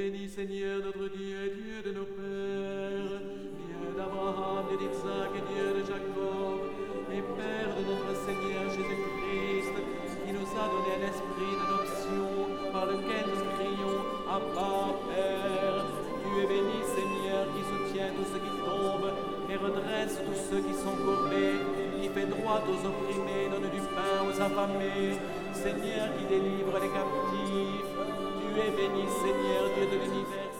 béni, Seigneur, notre Dieu, Dieu de nos pères, Dieu d'Abraham, Dieu d'Isaac et Dieu de Jacob, et Père de notre Seigneur Jésus-Christ, qui nous a donné un esprit d'adoption par lequel nous crions Abba, Père. Tu es béni, Seigneur, qui soutient tous ceux qui tombent et redresse tous ceux qui sont courbés, qui fait droit aux opprimés, donne du pain aux affamés, Seigneur qui délivre les captifs. Tu es béni, Seigneur, Dieu de l'univers.